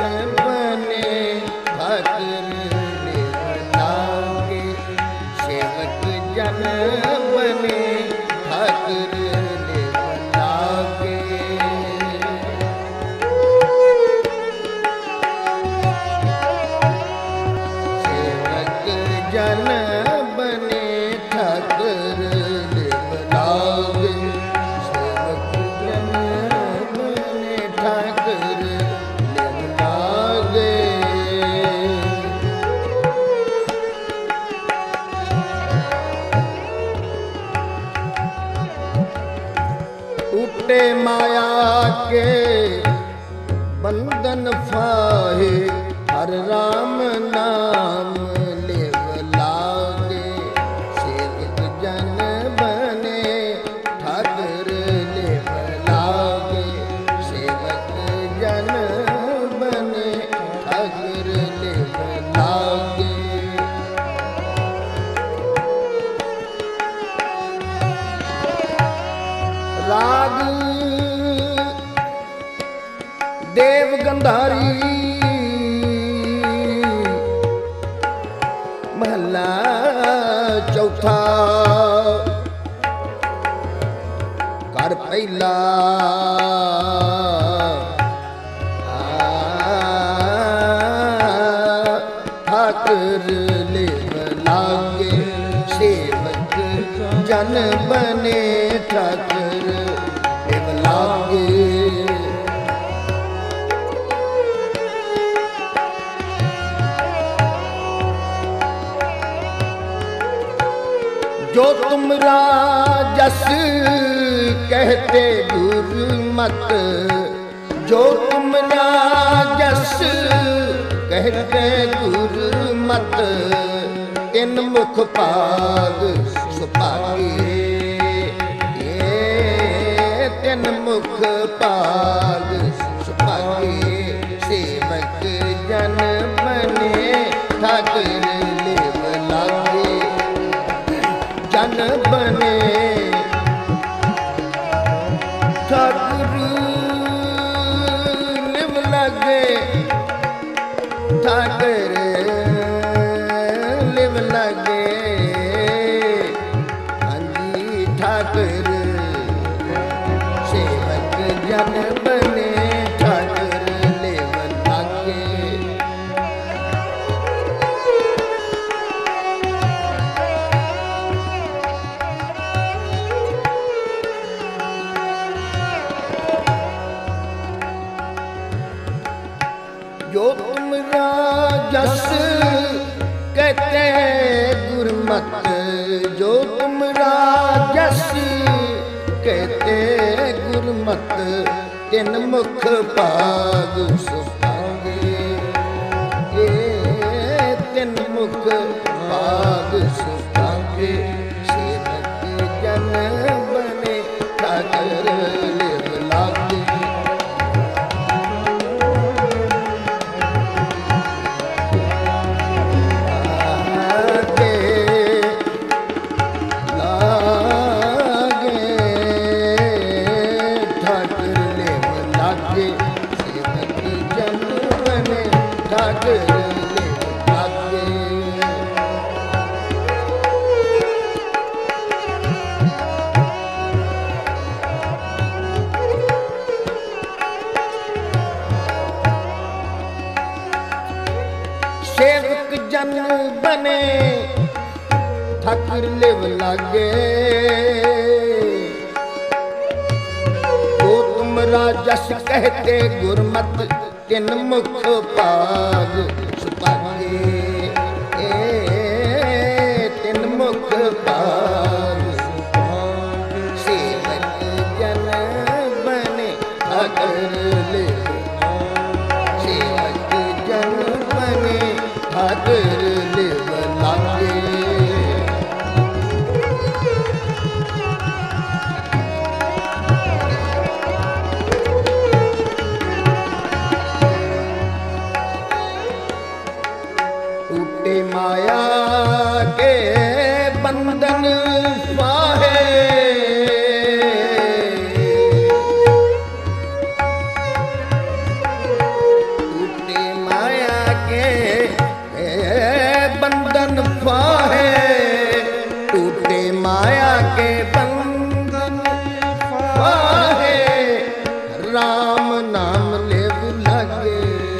बने ठाकुर लागे, सेवक जन बने ठाकुर लागे। सेवक जन बने ठाकुर लागे, सेवक जन बने ठाकुर लागे। उठे माया के बंधन फाहे, हर राम नाम लेव लागे। सेवक जन बने ठाकुर लेव लागे, सेवक जन बने ठाकुर लेव लागे। राग देव गंधारी महला चौथा। कर पहला ठाकुर लेव लागे, सेवक जन बने ठाकुर लेव लागे। जो तुमरा जस कहते गुरमत, जो तुमरा जस कहते गुरमत, तिन मुख पाग सुपागे। तिन मुख पाग सुपागे, सेवक जन बने ठाकुर लेव लागे। जन बने ठाकुर लेव लागे, ठाकुर लेव लागे। हांजी ठाकुर सेवक जन बने ठाकुर लेव लागे। जो तुमरा जस कहते गुरमत, जो तुमरा जस कहते गुरमत, तिन मुख पाग सुपागे। तिन मुख पाग सुपागे, सेवक जन बने ठाकुर लेव लागे। सेवक जन बने ठाकुर लेव लागे। जो तुमरा जस कहते गुरमत, तिन मुख पाग सुपागे। तिन मुख पाग सुपागे, सेवक जन बने ठाकुर लेव। सेवक जन बने ठाकुर लेव लागे। टूटे माया के बंधन फाहे, टूटे फाहे, टूटे माया के बंधन फाहे, राम नाम लेव लागे,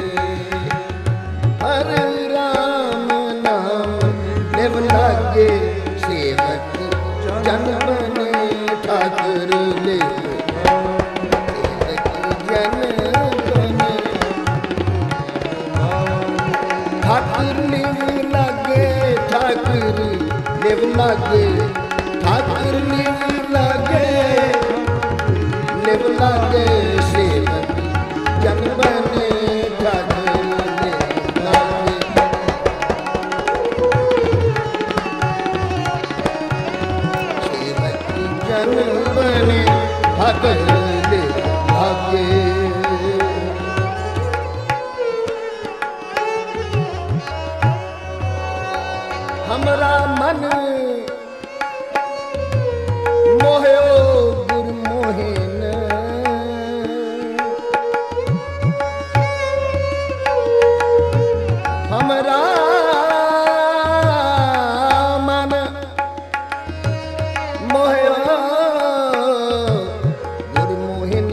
हर राम नाम लेव लागे, सेवक जन बने ठाकुर लेव, सेवक जन बने ठाकुर लेव लागे, ठाकुर लेव लागे, ठाकुर लेव लागे, लेव लागे, सेवक जन बने ठाकुर लेव लागे, सेवक जन बने ठाकुर लेव लागे। हमरा मन मोहयो गुर मोहिन, हमरा मन मोहयो गुर मोहिन,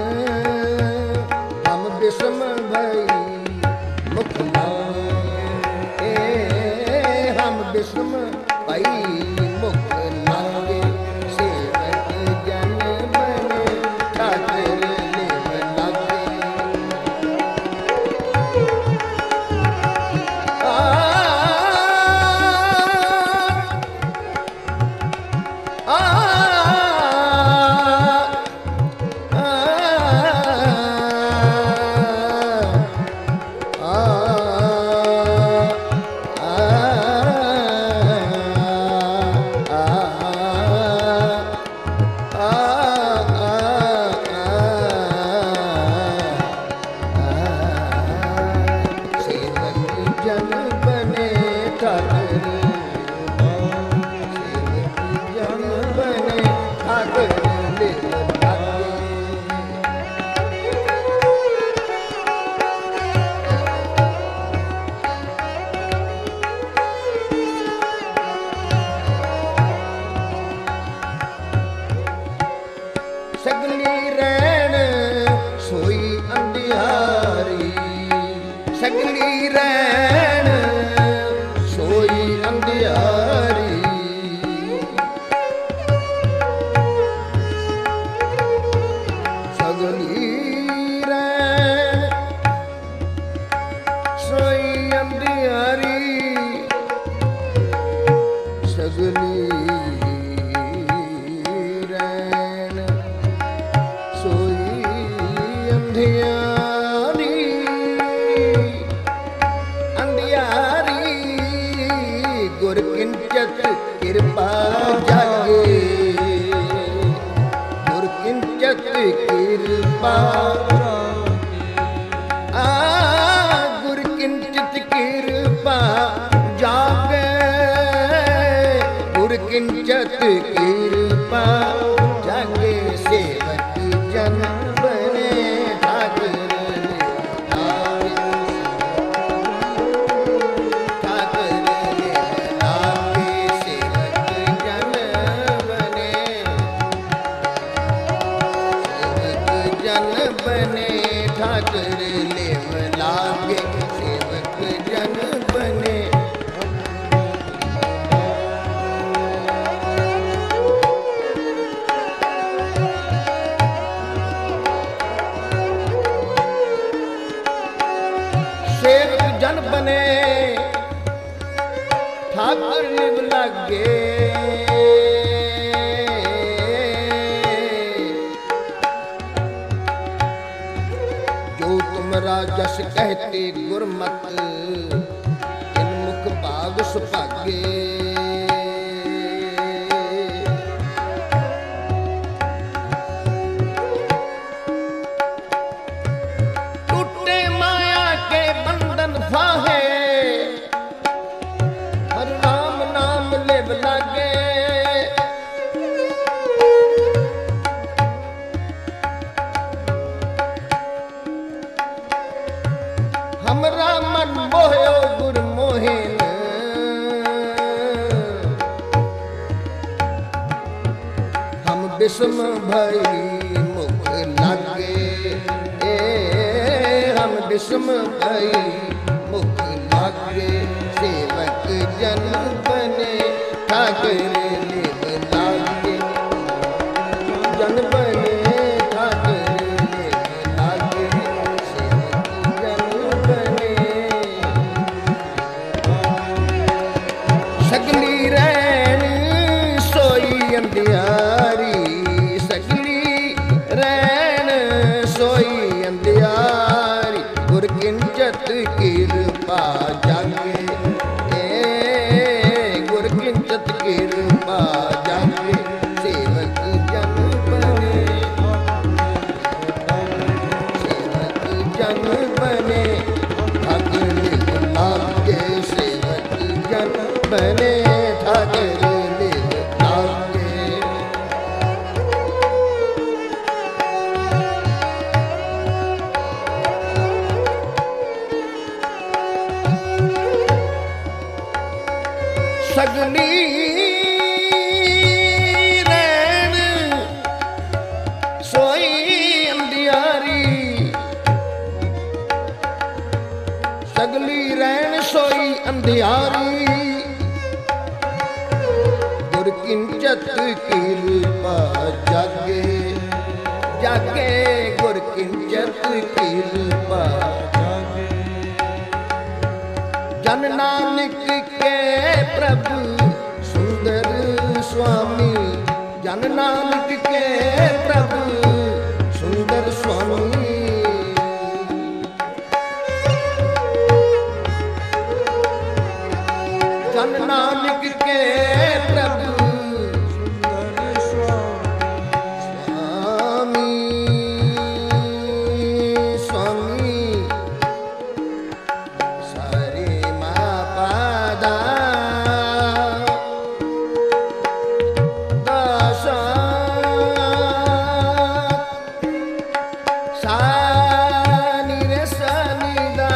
हम विषम भई मुख लागे, हम विषम भई मुख लागे, सेवक जन बने ठाकुर लेव लागे, सगली रैन सोई अंधियारी, सगली रैन सोई अंधियारी, सगली रैन सोई अंधियारी, सगली अंधियारी, अंधियारी, गुर किंचत कृपा जागे, गुर किंचत कृपा, गुर किंचत कृपा जागे, गुर किंचत कृपा जागे, सेवक जन बने ठाकुर लेव लागे, ठाकुर लेव लागे, सेवक जन बने, सेवक जन बने ठाकुर लेव लागे, सेवक जन बने। सेवक जन बने ठाकुर लेव लागे, जो तुमरा जस कहते गुरमत, इन मुख भाग सुभागे, टूटे माया के बंधन फाहे, हर राम नाम लेव लागे, हमरा मन मोहयो गुर मोहिन, बिस्म भई मुख लागे, हम बिस्म भई मुख लागे। सेवक जन बने ठाकुर लिव लागे, जन बने ठाकुर लिव लागे। सेवक जन बने सगली रैन सोई अंधियारी, सगली रैन सोई अंधियारी। गुर किंचत कृपा जागे, गुर किंचत कृपा जागे। सेवक जन बने, सेवक जन बने ठाकुर लिव लागे। सेवक जन बने ठाकुर लिव लागे। सगली रैन सोई अंधियारी, सगली रैन सोई अंधियारी। गुर किंचत कृपा जागे, जागे गुर किंचत कृपा जागे। जन नानक के प्रभु सुंदर स्वामी, जन नानक के प्रभु सुंदर स्वामी। जन नानक के प्रभु सुंदर स्वामी, स्वामी। सारे मा पादा दासा, सा नि रे सा नि दा,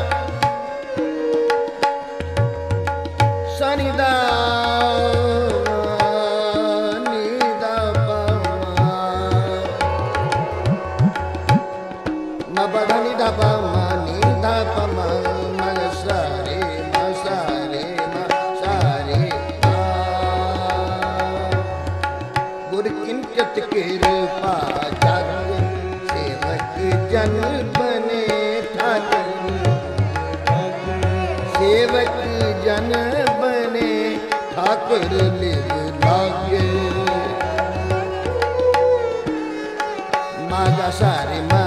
सा नि दा नि दा पा मा पा धा नि धा पा मा नि धा पा मा मा सा रे मा सा रे मा सा रे मा। गुर किंचत कृपा जागे, सेवक जन बने ठाकुर। सेवक जन बने ठाकुर लिव लागे। मा गा सा रे मा,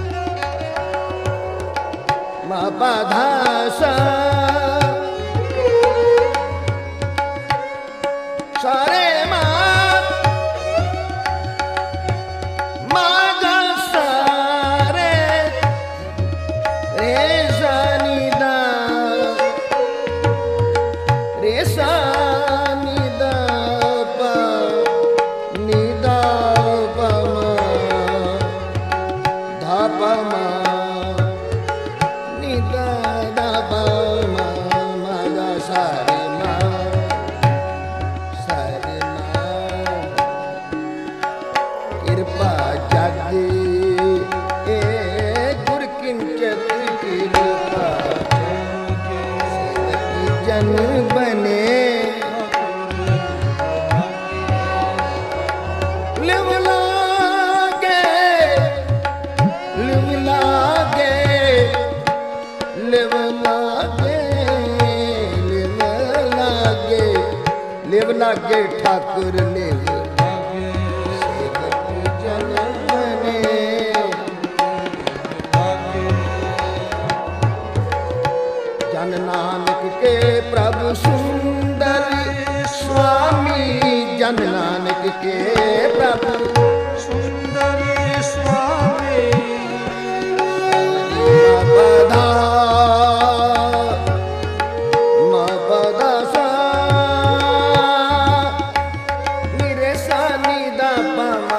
मा पा धा सा, सा रे मा, मा गा सा रे, रे सा नि दा, रे सा नि दा पा, नि दा पा मा, धा पा मा, नि दा दा पा मा, मा गा सा रे मा, सा रे मा। कृपा जागे, गुर किंचत कृपा जागे। सेवक जन बने लिव लागे, लिव लागे, लिव लागे, लिव लागे, लिव लागे ठाकुर लिव लागे। सेवक जन बने जन नानक के प्रभु सुंदर स्वामी, जन नानक के प्रभु सुंदर स्वामी। पदा मा पदा सा नि रे सा नि दा पा मा,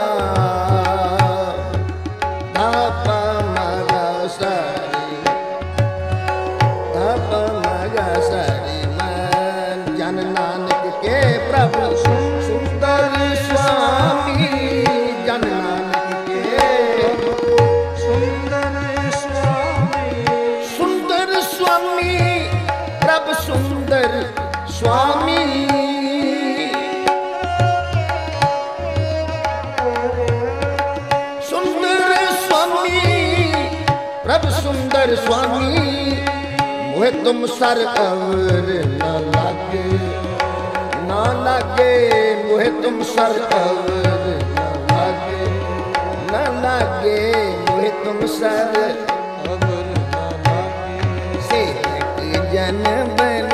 धा पा मा गा सा रे, धा पा मा गा सा रे मा। जन नानक के प्रभु सुंदर स्वामी, स्वामी सुंदर स्वामी प्रभु सुंदर स्वामी मोहे तुम सर अवर न लागे ना लागे मोहे तुम सर अवर न लागे न लागे मोहे तुम सर अवर न लागे सेवक जन बन